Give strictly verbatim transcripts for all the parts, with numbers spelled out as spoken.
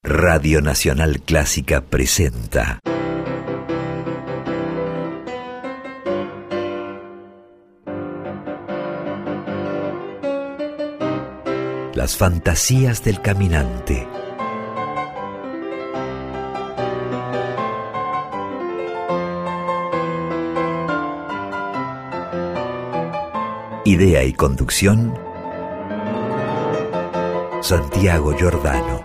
Radio Nacional Clásica presenta Las fantasías del caminante. Idea y conducción, Santiago Giordano.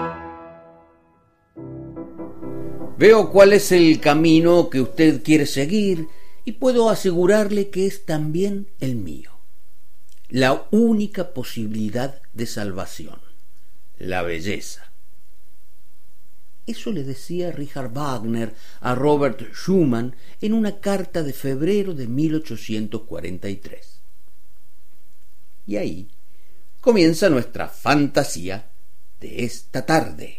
Veo cuál es el camino que usted quiere seguir y puedo asegurarle que es también el mío. La única posibilidad de salvación, la belleza. Eso le decía Richard Wagner a Robert Schumann en una carta de febrero de mil ochocientos cuarenta y tres. Y ahí comienza nuestra fantasía de esta tarde.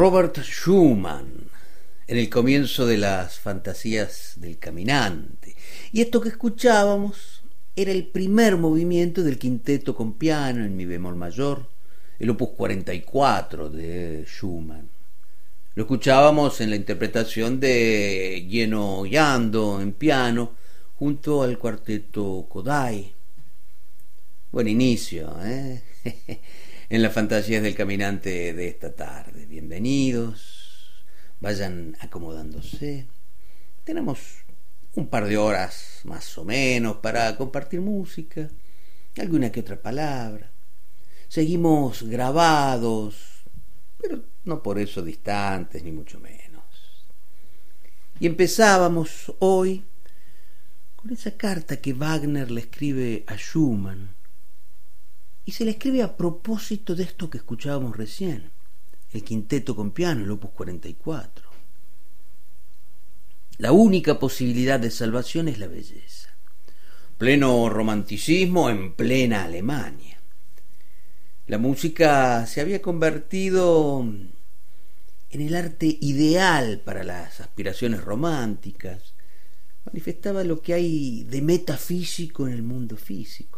Robert Schumann, en el comienzo de las fantasías del caminante. Y esto que escuchábamos era el primer movimiento del quinteto con piano en mi bemol mayor, el opus cuarenta y cuatro de Schumann. Lo escuchábamos en la interpretación de Geno Yando en piano junto al cuarteto Kodály. Buen inicio, ¿eh? En las fantasías del caminante de esta tarde. Bienvenidos, vayan acomodándose. Tenemos un par de horas más o menos para compartir música, alguna que otra palabra. Seguimos grabados, pero no por eso distantes, ni mucho menos. Y empezábamos hoy con esa carta que Wagner le escribe a Schumann, y se le escribe a propósito de esto que escuchábamos recién, el quinteto con piano, el opus cuarenta y cuatro. La única posibilidad de salvación es la belleza. Pleno romanticismo en plena Alemania. La música se había convertido en el arte ideal para las aspiraciones románticas. Manifestaba lo que hay de metafísico en el mundo físico.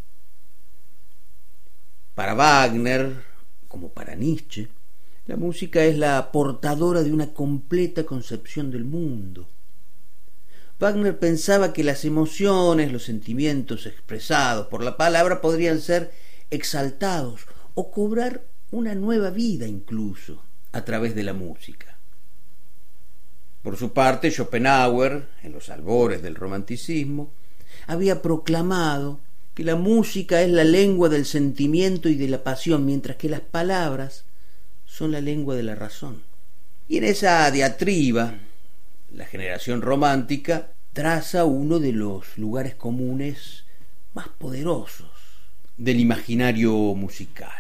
Para Wagner, como para Nietzsche, la música es la portadora de una completa concepción del mundo. Wagner pensaba que las emociones, los sentimientos expresados por la palabra podrían ser exaltados o cobrar una nueva vida incluso a través de la música. Por su parte, Schopenhauer, en los albores del romanticismo, había proclamado que la música es la lengua del sentimiento y de la pasión, mientras que las palabras son la lengua de la razón. Y en esa diatriba, la generación romántica traza uno de los lugares comunes más poderosos del imaginario musical.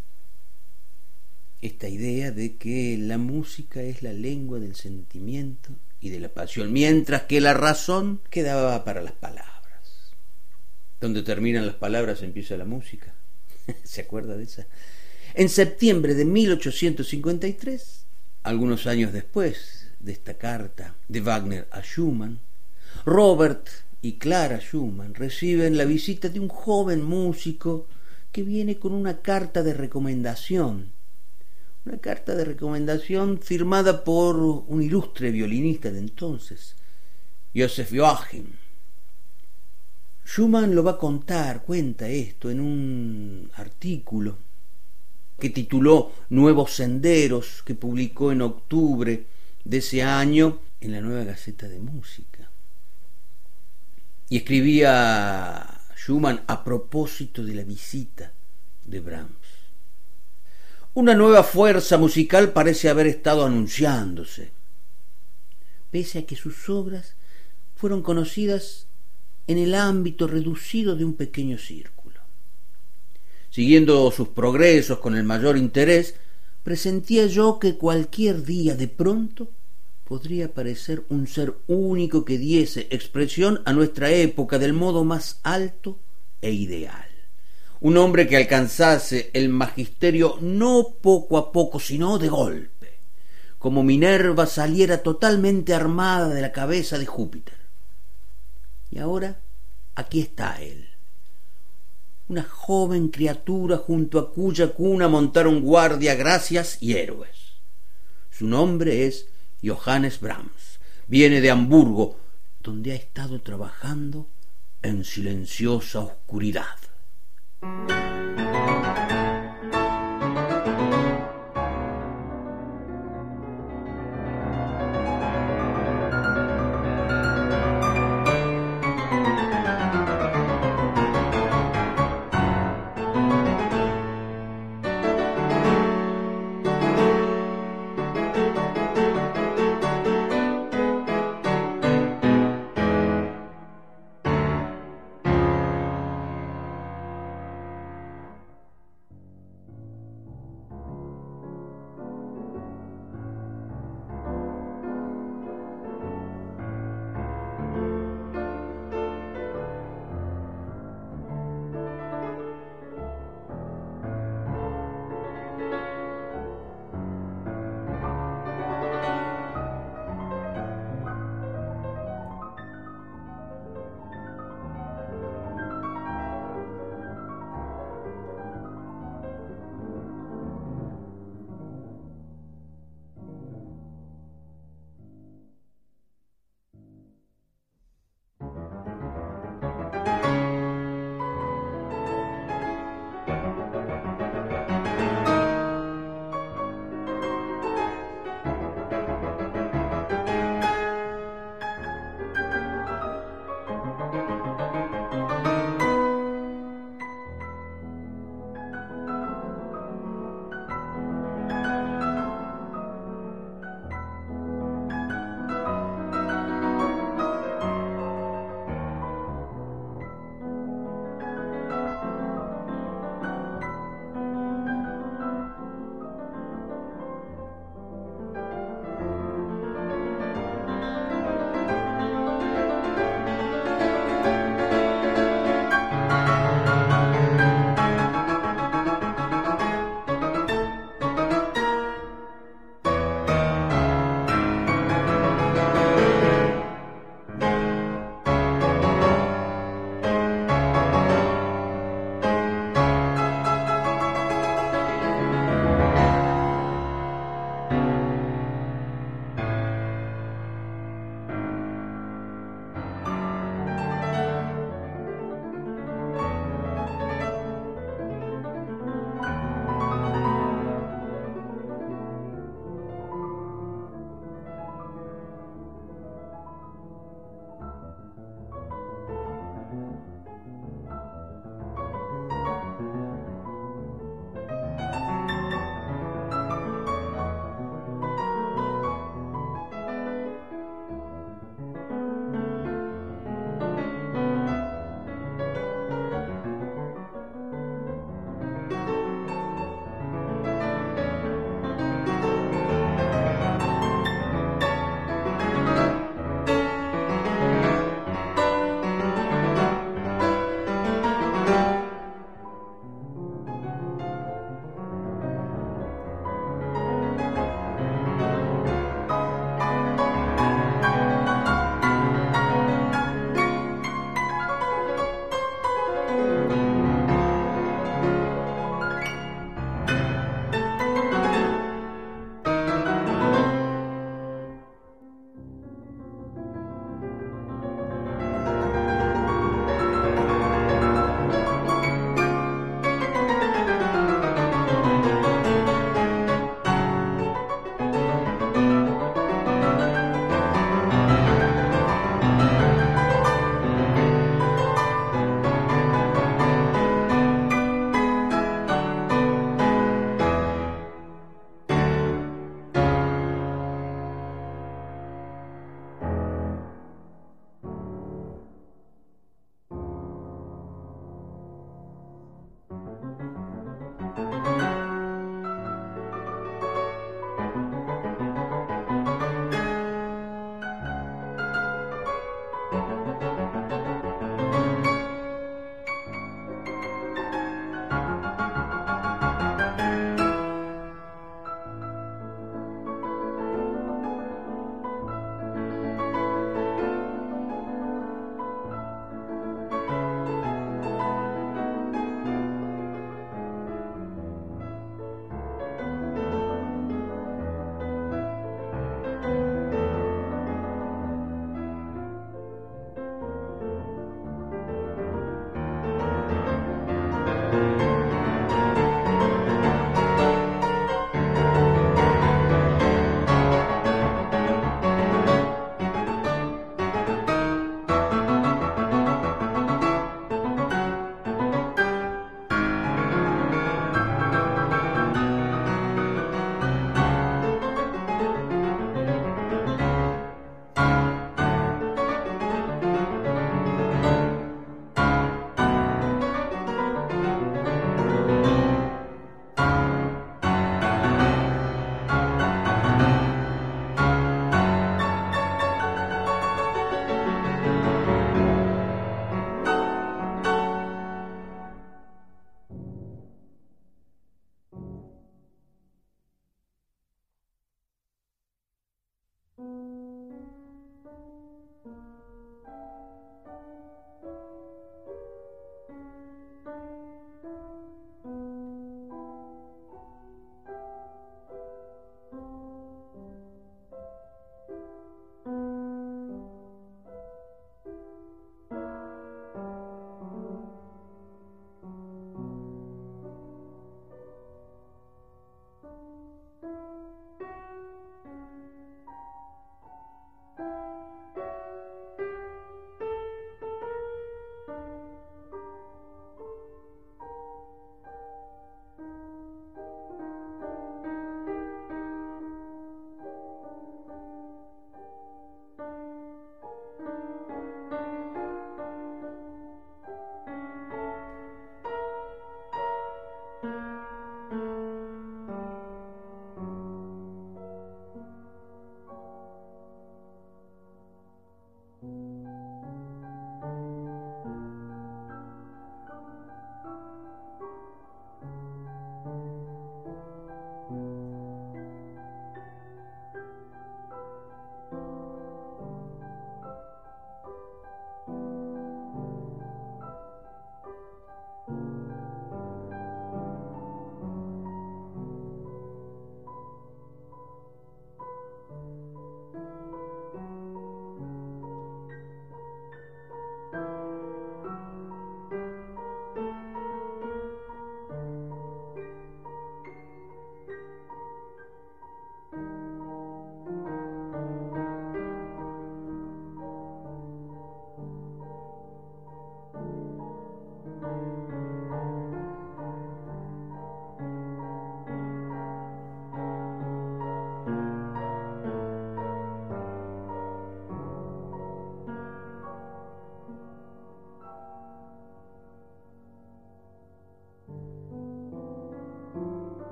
Esta idea de que la música es la lengua del sentimiento y de la pasión, mientras que la razón quedaba para las palabras. Donde terminan las palabras empieza la música. ¿Se acuerda de esa? En septiembre de mil ochocientos cincuenta y tres, algunos años después de esta carta de Wagner a Schumann, Robert y Clara Schumann reciben la visita de un joven músico que viene con una carta de recomendación. Una carta de recomendación firmada por un ilustre violinista de entonces, Joseph Joachim. Schumann lo va a contar, cuenta esto en un artículo que tituló Nuevos Senderos, que publicó en octubre de ese año en la Nueva Gaceta de Música. Y escribía Schumann a propósito de la visita de Brahms. Una nueva fuerza musical parece haber estado anunciándose, pese a que sus obras fueron conocidas en el ámbito reducido de un pequeño círculo. Siguiendo sus progresos con el mayor interés, presentía yo que cualquier día de pronto podría aparecer un ser único que diese expresión a nuestra época del modo más alto e ideal. Un hombre que alcanzase el magisterio no poco a poco, sino de golpe, como Minerva saliera totalmente armada de la cabeza de Júpiter. Y ahora aquí está él, una joven criatura junto a cuya cuna montaron guardia gracias y héroes. Su nombre es Johannes Brahms. Viene de Hamburgo, donde ha estado trabajando en silenciosa oscuridad.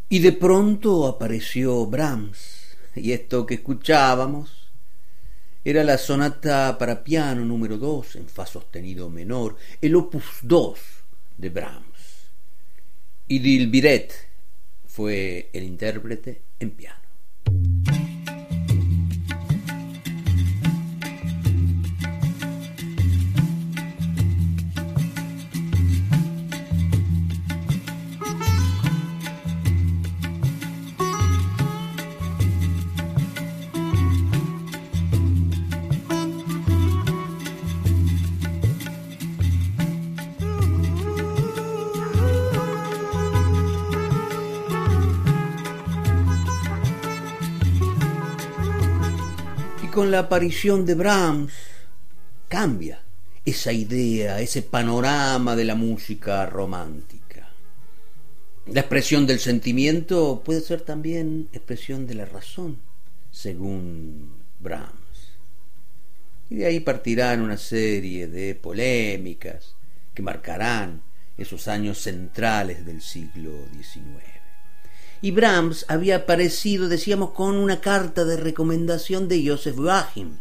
Y de pronto apareció Brahms, y esto que escuchábamos era la sonata para piano número dos en fa sostenido menor, el opus dos de Brahms. Y Dilbiret fue el intérprete en piano. Con la aparición de Brahms cambia esa idea, ese panorama de la música romántica. La expresión del sentimiento puede ser también expresión de la razón, según Brahms. Y de ahí partirán una serie de polémicas que marcarán esos años centrales del siglo diecinueve. Y Brahms había aparecido, decíamos, con una carta de recomendación de Joseph Joachim,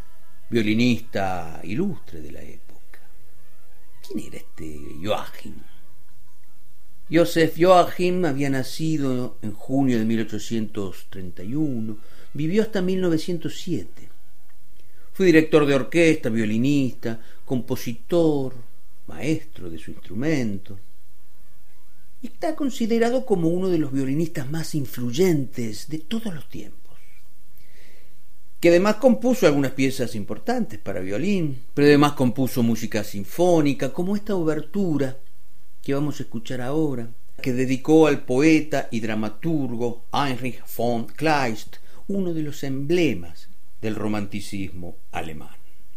violinista ilustre de la época. ¿Quién era este Joachim? Joseph Joachim había nacido en junio de mil ochocientos treinta y uno, vivió hasta mil novecientos siete. Fue director de orquesta, violinista, compositor, maestro de su instrumento. Está considerado como uno de los violinistas más influyentes de todos los tiempos, que además compuso algunas piezas importantes para violín, pero además compuso música sinfónica, como esta obertura que vamos a escuchar ahora, que dedicó al poeta y dramaturgo Heinrich von Kleist, uno de los emblemas del romanticismo alemán.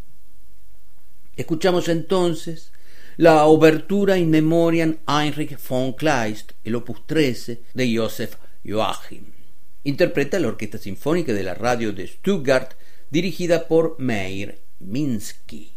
Escuchamos entonces la obertura in memoriam Heinrich von Kleist, el opus trece de Joseph Joachim. Interpreta la Orquesta Sinfónica de la Radio de Stuttgart, dirigida por Meir Minsky.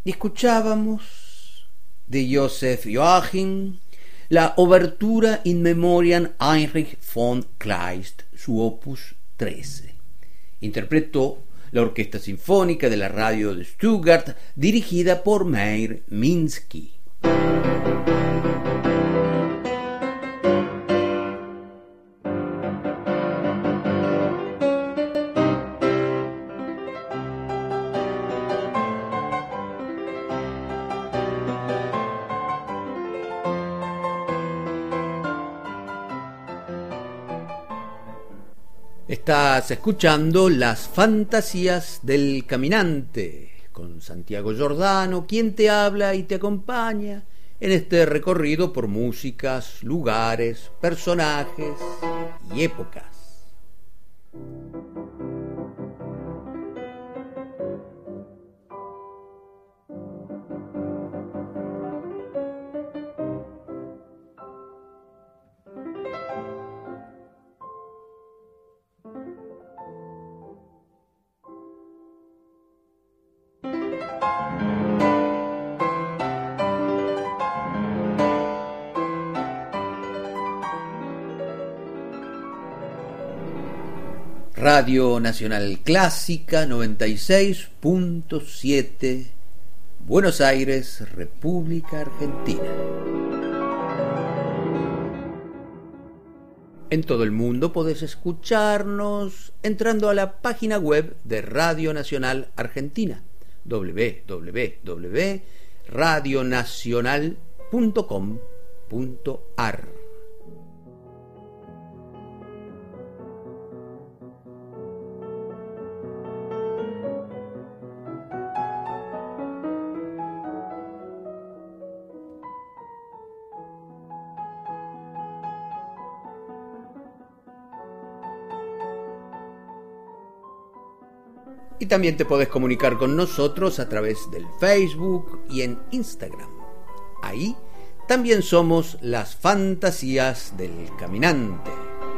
Y escuchábamos de Joseph Joachim la obertura In Memoriam Heinrich von Kleist, su opus trece. Interpretó la Orquesta Sinfónica de la Radio de Stuttgart, dirigida por Meir Minsky. Estás escuchando Las Fantasías del Caminante, con Santiago Giordano, quien te habla y te acompaña en este recorrido por músicas, lugares, personajes y épocas. Radio Nacional Clásica noventa y seis punto siete, Buenos Aires, República Argentina. En todo el mundo podés escucharnos entrando a la página web de Radio Nacional Argentina, doble u doble u doble u punto radio nacional punto com punto a r. Y también te podés comunicar con nosotros a través del Facebook y en Instagram. Ahí también somos Las Fantasías del Caminante.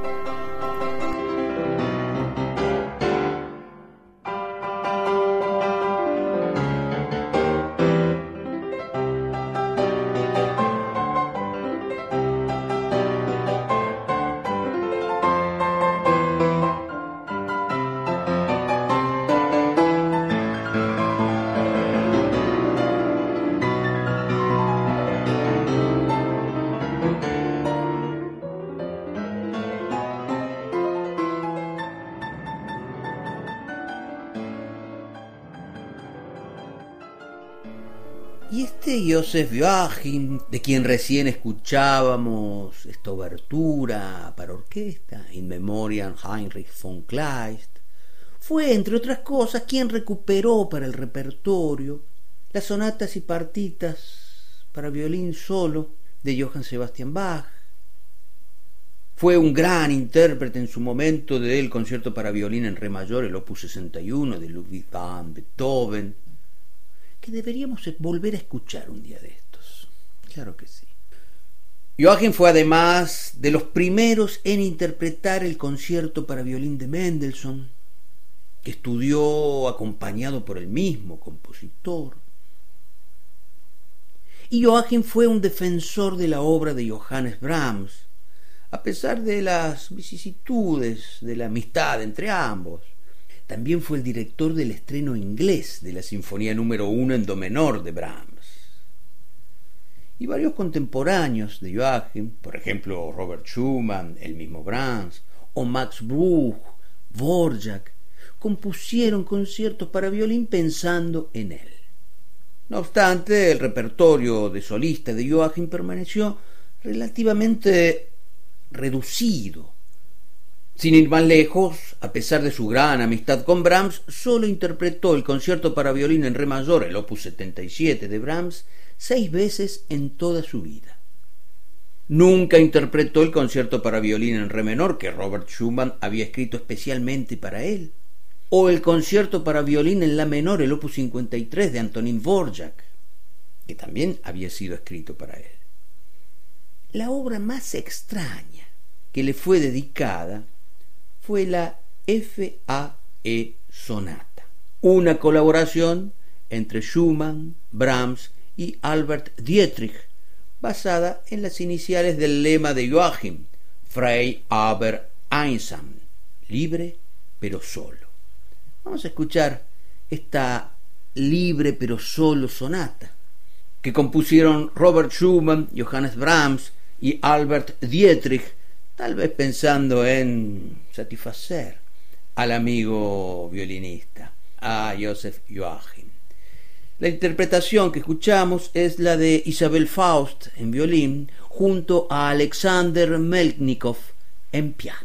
Y este Joseph Joachim, de quien recién escuchábamos esta obertura para orquesta, In Memoriam Heinrich von Kleist, fue, entre otras cosas, quien recuperó para el repertorio las sonatas y partitas para violín solo de Johann Sebastian Bach. Fue un gran intérprete en su momento del concierto para violín en re mayor, el opus sesenta y uno de Ludwig van Beethoven, que deberíamos volver a escuchar un día de estos. Claro que sí. Joachim fue además de los primeros en interpretar el concierto para violín de Mendelssohn, que estudió acompañado por el mismo compositor. Y Joachim fue un defensor de la obra de Johannes Brahms, a pesar de las vicisitudes de la amistad entre ambos. También fue el director del estreno inglés de la Sinfonía número uno en do menor de Brahms. Y varios contemporáneos de Joachim, por ejemplo Robert Schumann, el mismo Brahms, o Max Bruch, Dvorak, compusieron conciertos para violín pensando en él. No obstante, el repertorio de solista de Joachim permaneció relativamente reducido. Sin ir más lejos, a pesar de su gran amistad con Brahms, solo interpretó el concierto para violín en re mayor, el opus setenta y siete de Brahms, seis veces en toda su vida. Nunca interpretó el concierto para violín en re menor que Robert Schumann había escrito especialmente para él, o el concierto para violín en la menor, el opus cincuenta y tres de Antonín Dvorak, que también había sido escrito para él. La obra más extraña que le fue dedicada fue la F A E Sonata, una colaboración entre Schumann, Brahms y Albert Dietrich, basada en las iniciales del lema de Joachim, Frei aber einsam, libre pero solo. Vamos a escuchar esta libre pero solo sonata que compusieron Robert Schumann, Johannes Brahms y Albert Dietrich, tal vez pensando en satisfacer al amigo violinista, a Joseph Joachim. La interpretación que escuchamos es la de Isabel Faust en violín junto a Alexander Melnikov en piano.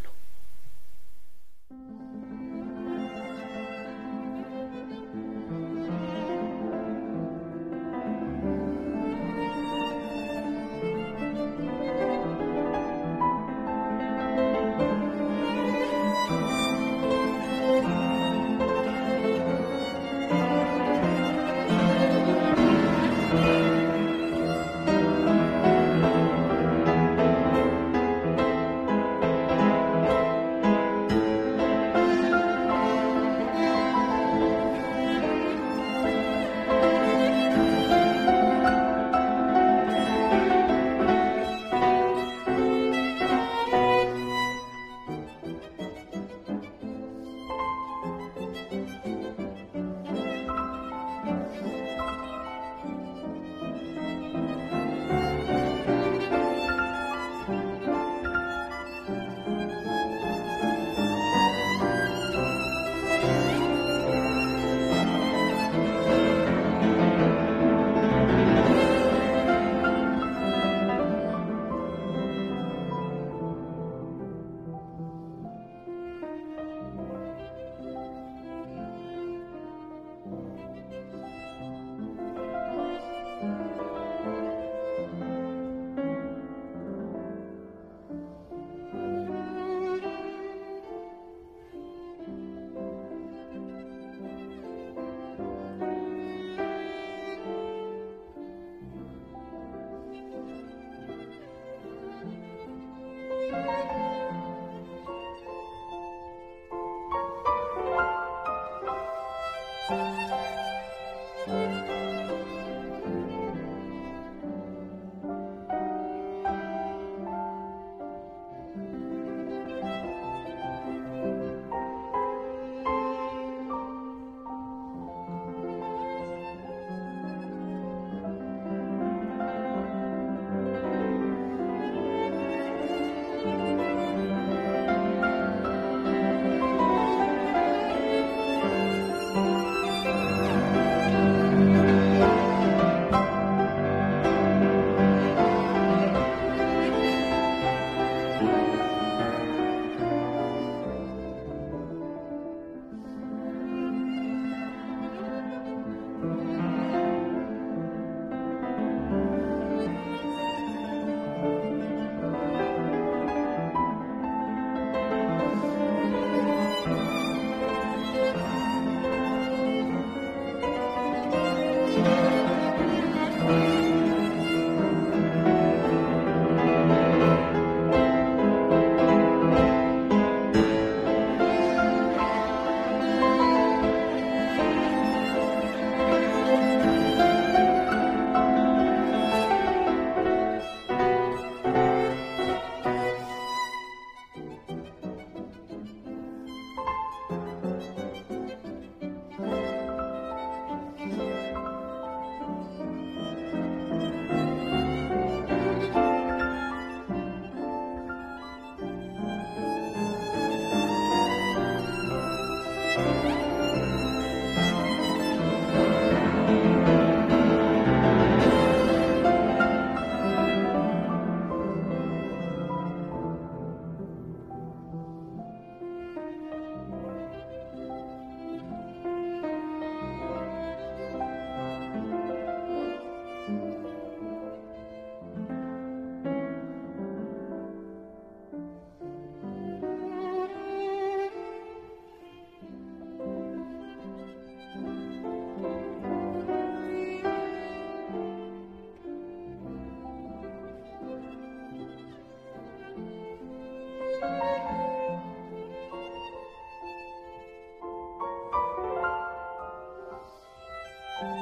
Thank you.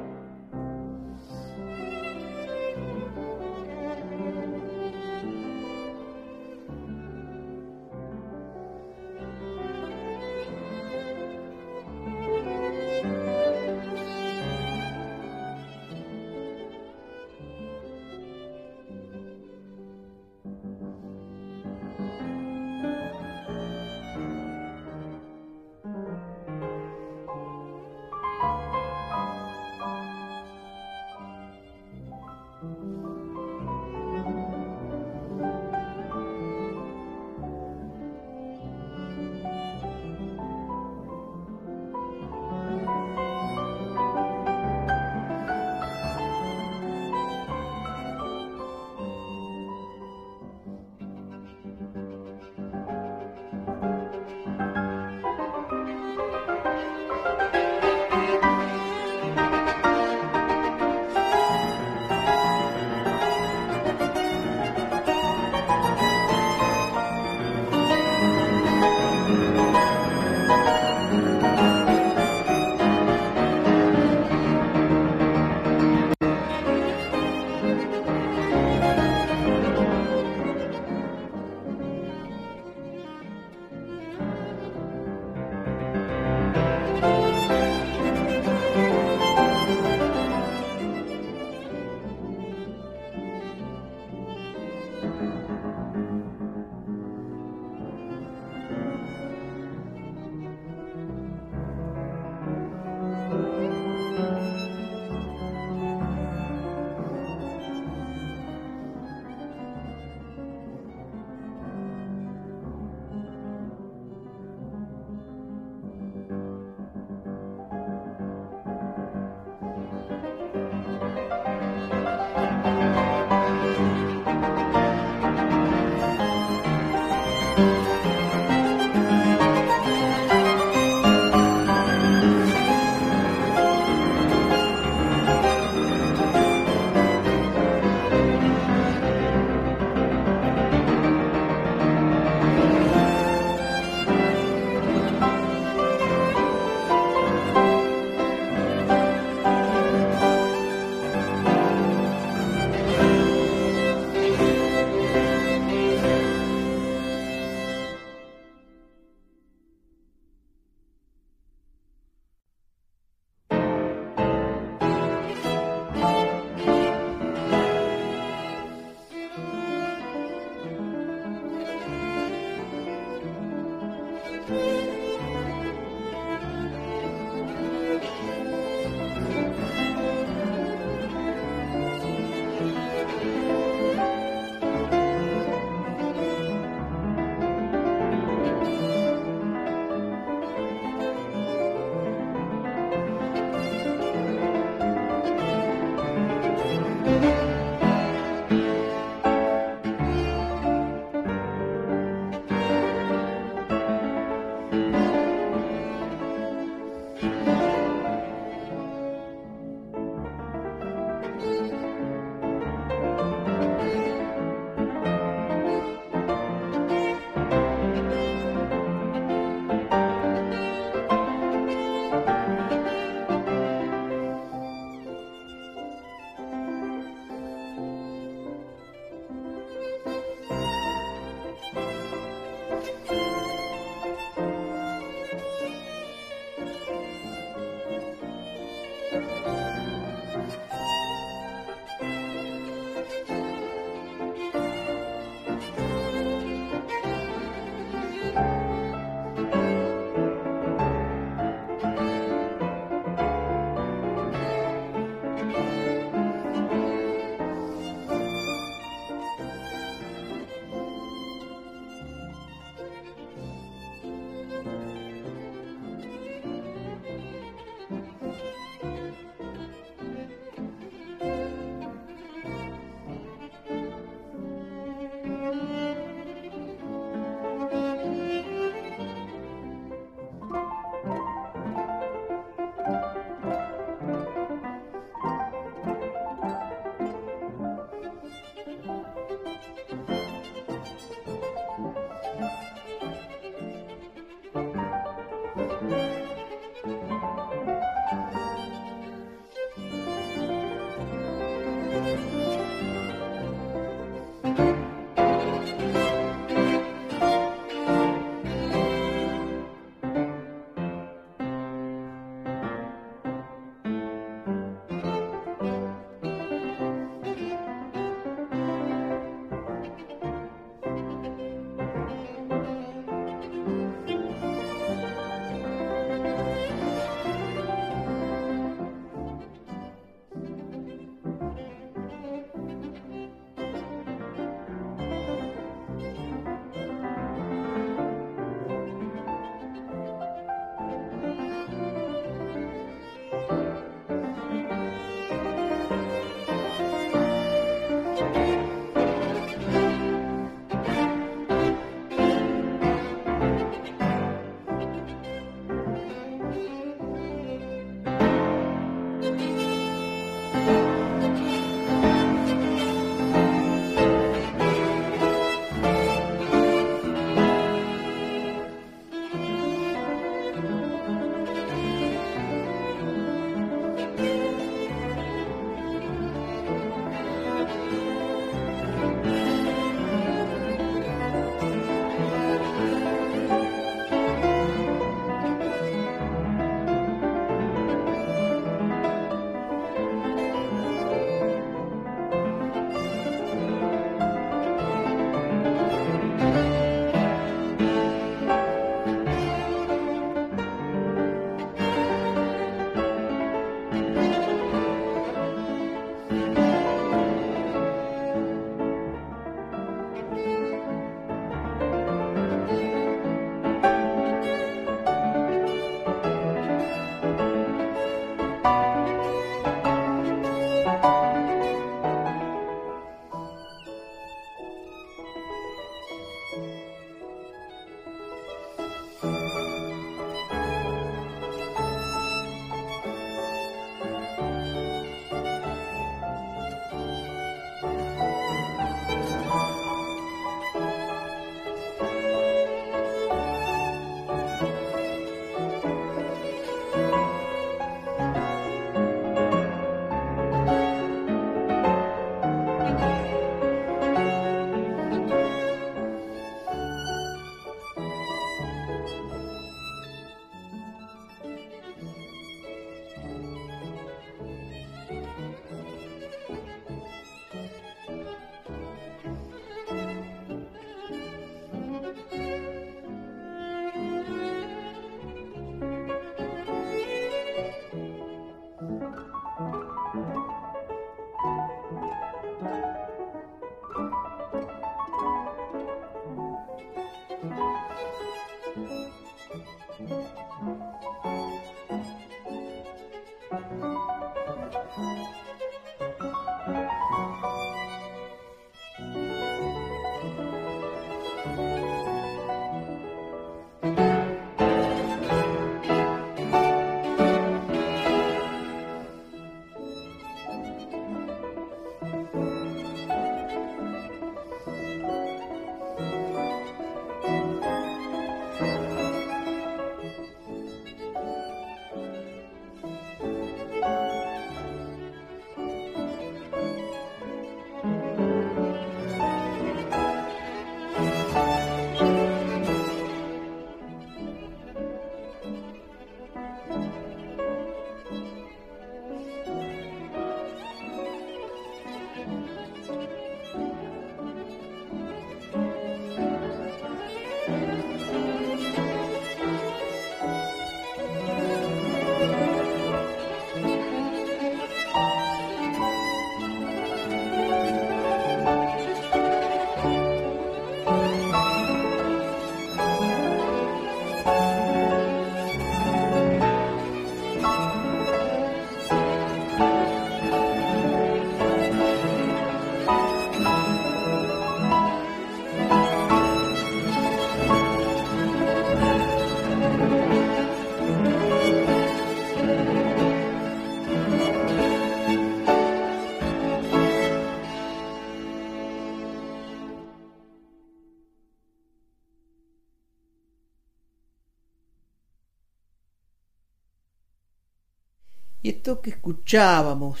Y esto que escuchábamos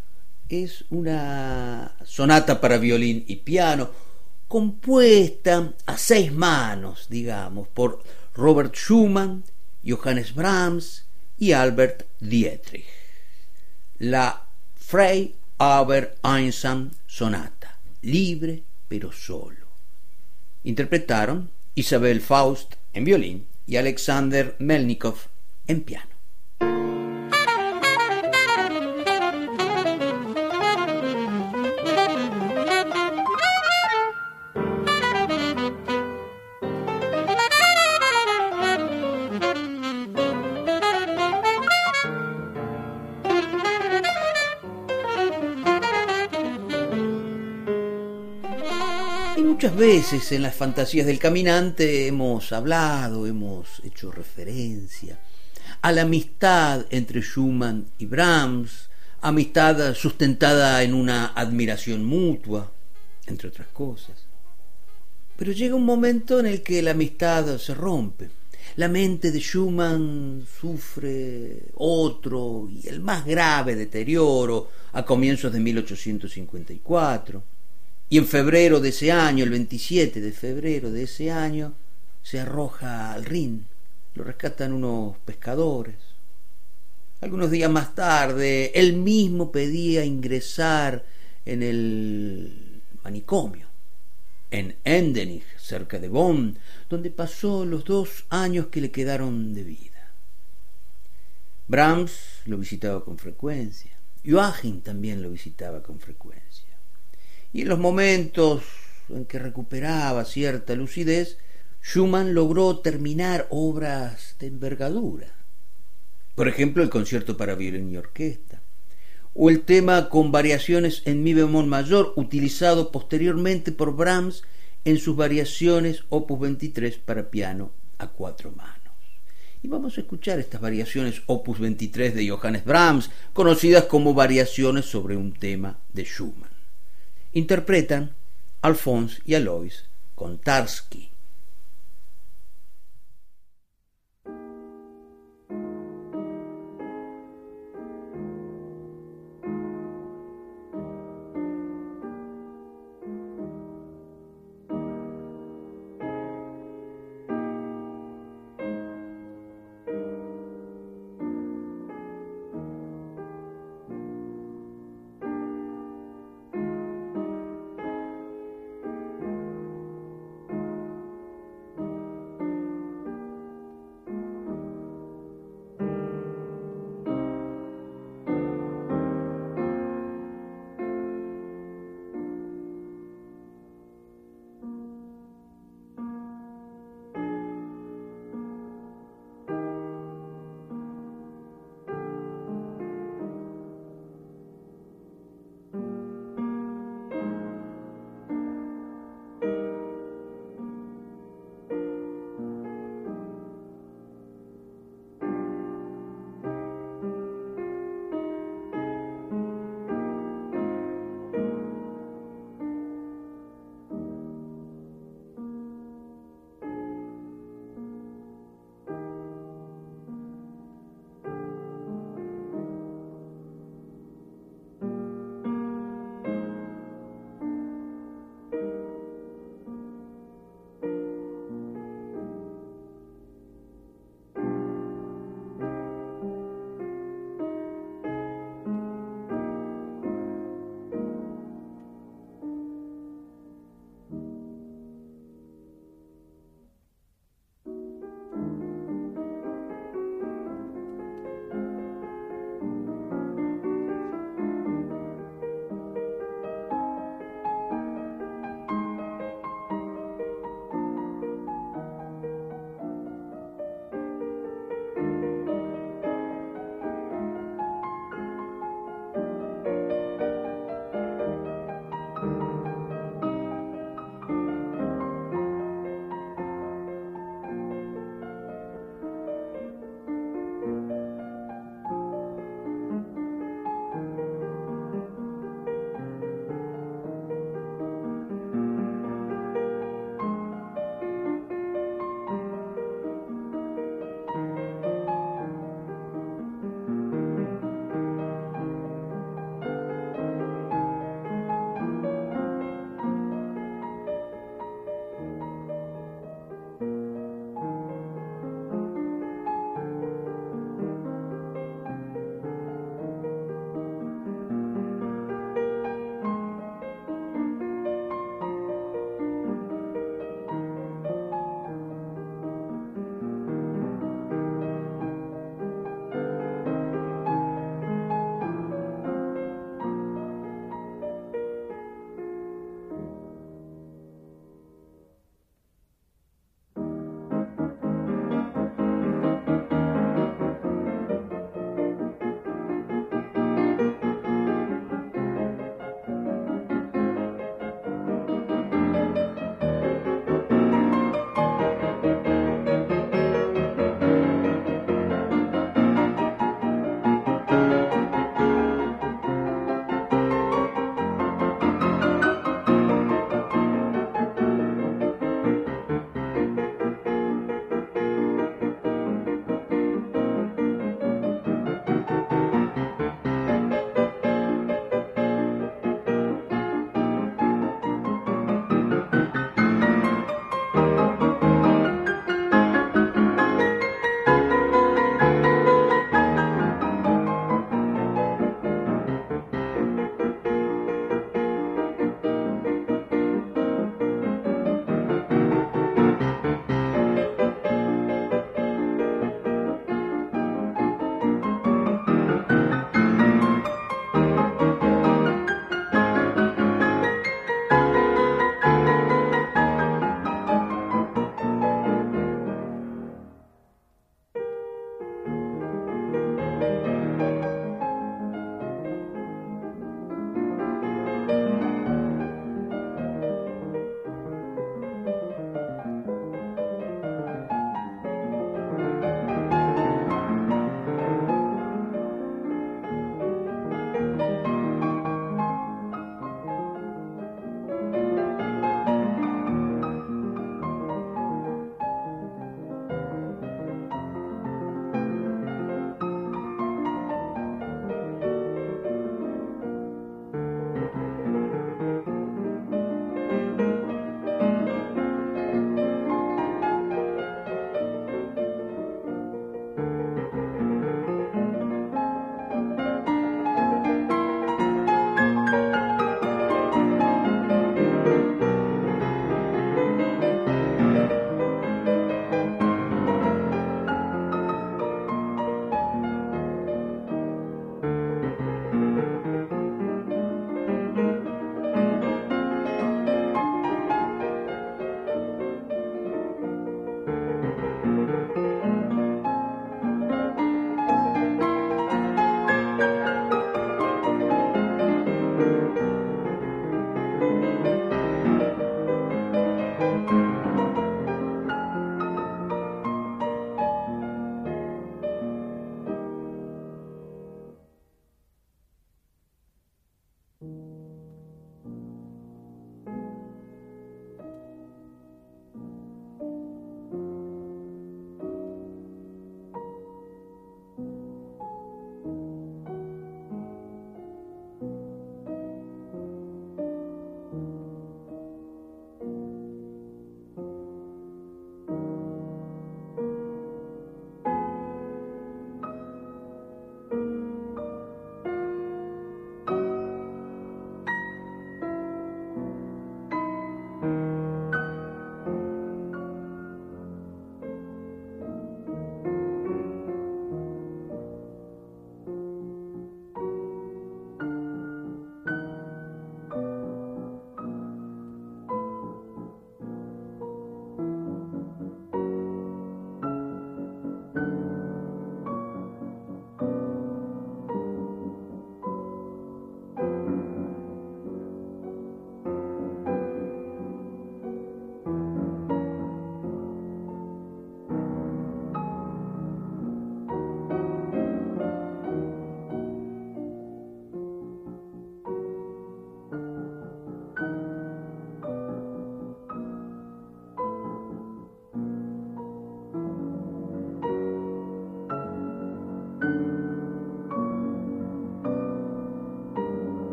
es una sonata para violín y piano, compuesta a seis manos, digamos, por Robert Schumann, Johannes Brahms y Albert Dietrich. La Frei aber einsam sonata, libre pero solo. Interpretaron Isabel Faust en violín y Alexander Melnikov en piano. Muchas veces en las fantasías del caminante hemos hablado, hemos hecho referencia a la amistad entre Schumann y Brahms, amistad sustentada en una admiración mutua, entre otras cosas. Pero llega un momento en el que la amistad se rompe. La mente de Schumann sufre otro y el más grave deterioro a comienzos de mil ochocientos cincuenta y cuatro. Y en febrero de ese año, el veintisiete de febrero de ese año, se arroja al Rin. Lo rescatan unos pescadores. Algunos días más tarde, él mismo pedía ingresar en el manicomio, en Endenich, cerca de Bonn, donde pasó los dos años que le quedaron de vida. Brahms lo visitaba con frecuencia. Joachim también lo visitaba con frecuencia. Y en los momentos en que recuperaba cierta lucidez, Schumann logró terminar obras de envergadura. Por ejemplo, el concierto para violín y orquesta, o el tema con variaciones en mi bemol mayor, utilizado posteriormente por Brahms en sus variaciones opus veintitrés para piano a cuatro manos. Y vamos a escuchar estas variaciones opus veintitrés de Johannes Brahms, conocidas como variaciones sobre un tema de Schumann. Interpretan Alphonse y Alois Kontarski.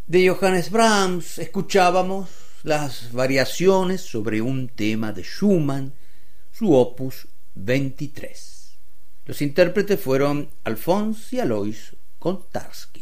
De Johannes Brahms escuchábamos las variaciones sobre un tema de Schumann, su opus veintitrés. Los intérpretes fueron Alphonse y Alois Kontarski.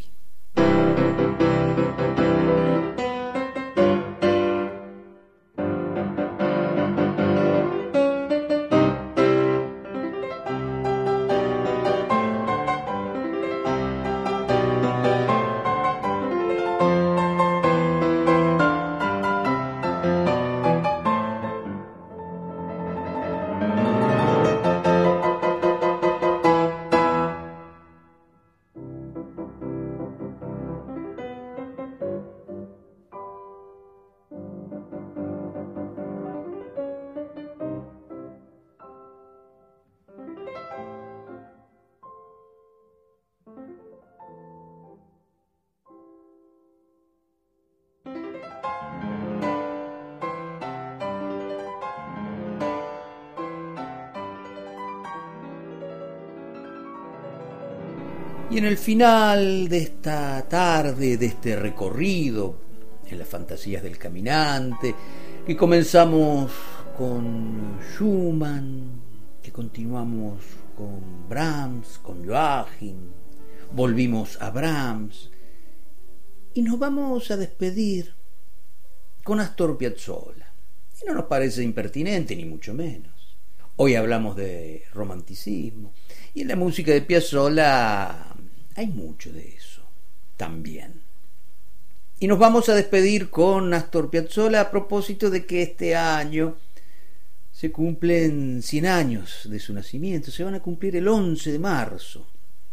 Y en el final de esta tarde, de este recorrido en las fantasías del caminante, que comenzamos con Schumann, que continuamos con Brahms, con Joachim, volvimos a Brahms, y nos vamos a despedir con Astor Piazzolla. Y no nos parece impertinente, ni mucho menos. Hoy hablamos de romanticismo, y en la música de Piazzolla hay mucho de eso también. Y nos vamos a despedir con Astor Piazzolla a propósito de que este año se cumplen cien años de su nacimiento. Se van a cumplir el once de marzo.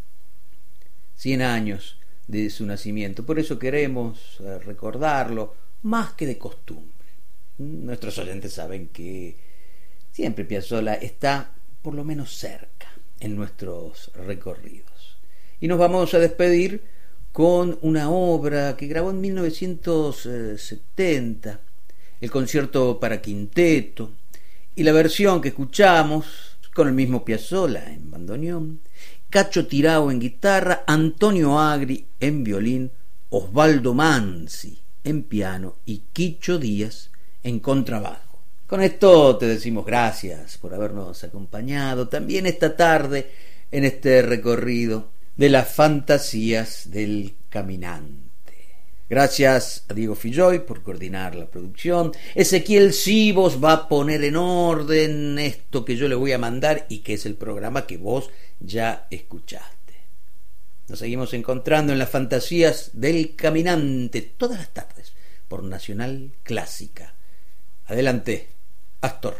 cien años de su nacimiento. Por eso queremos recordarlo más que de costumbre. Nuestros oyentes saben que siempre Piazzolla está por lo menos cerca en nuestros recorridos. Y nos vamos a despedir con una obra que grabó en mil novecientos setenta, el concierto para quinteto, y la versión que escuchamos con el mismo Piazzolla en bandoneón, Cacho Tirao en guitarra, Antonio Agri en violín, Osvaldo Manzi en piano y Quicho Díaz en contrabajo. Con esto te decimos gracias por habernos acompañado también esta tarde en este recorrido de las fantasías del caminante. Gracias a Diego Filloy por coordinar la producción. Ezequiel Sivos va a poner en orden esto que yo le voy a mandar y que es el programa que vos ya escuchaste. Nos seguimos encontrando en las fantasías del caminante todas las tardes por Nacional Clásica. Adelante, Astor.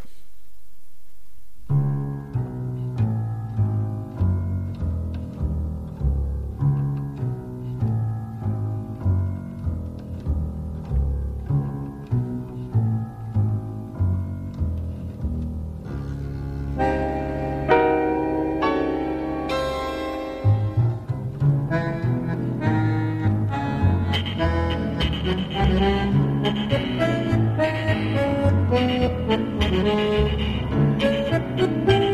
Thank you.